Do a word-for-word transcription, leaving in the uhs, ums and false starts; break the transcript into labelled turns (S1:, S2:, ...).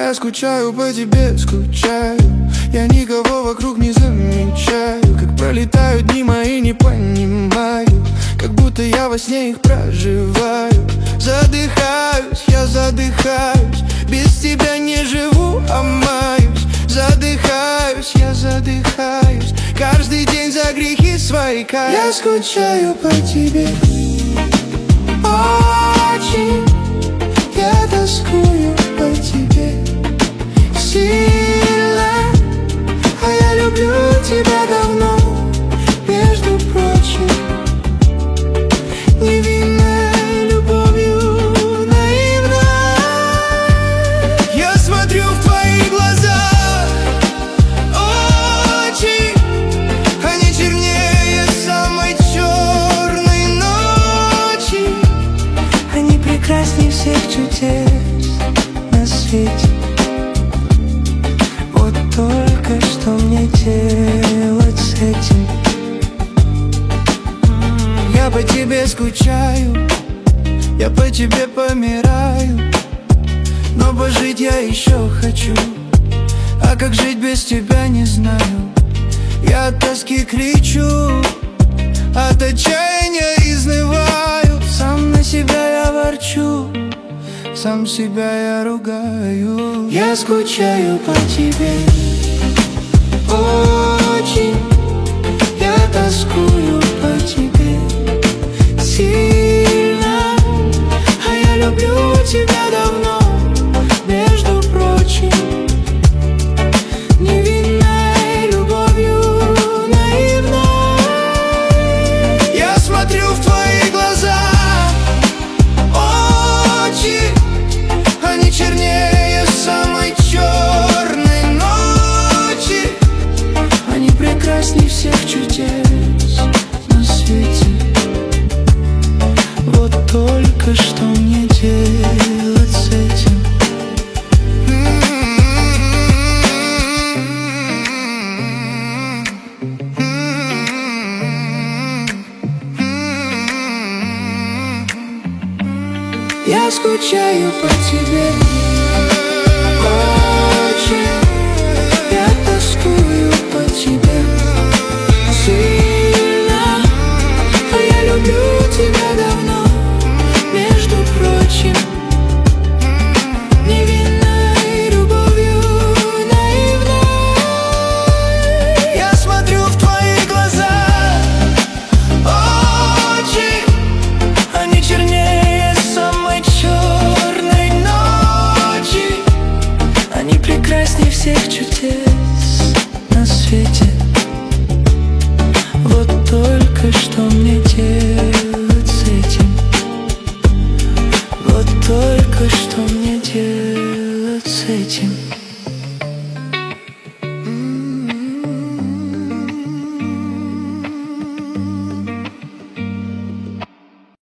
S1: Я скучаю по тебе, скучаю. Я никого вокруг не замечаю. Как пролетают дни мои, не понимаю. Как будто я во сне их проживаю. Задыхаюсь, я задыхаюсь. Без тебя не живу, а маюсь. Задыхаюсь, я задыхаюсь. Каждый день за грехи свои каюсь. Я скучаю по тебе очень. Я тоскую по тебе сильно. А я люблю тебя давно, между прочим. Невинной любовью наивно. Я смотрю в твои глаза очень. Они чернее самой черной ночи. Они прекрасней всех чудес на свете. Вот только что мне делать с этим? Я по тебе скучаю, я по тебе помираю. Но пожить я еще хочу, а как жить без тебя не знаю. Я от тоски кричу, от отчаяния изнываю. Сам на себя я ворчу, сам себя я ругаю. Я скучаю по тебе очень. Я тоскую по тебе сильно. А я люблю тебя давно, между прочим. Невинной любовью наивно. Я смотрю в твои глаза очень. Они чернее самой черной ночи. Они прекрасней всех чудес на свете. Вот только что мне делать с этим? Я скучаю по тебе очень. Я тоскую по тебе сильно. А я люблю тебя давно, между прочим. Невинной любовью наивно. Я смотрю в твои глаза очень. Они чернее самой черной ночи. Они прекрасней всех чудес на свете. Вот только что мне делать с этим? Вот только что мне делать с этим?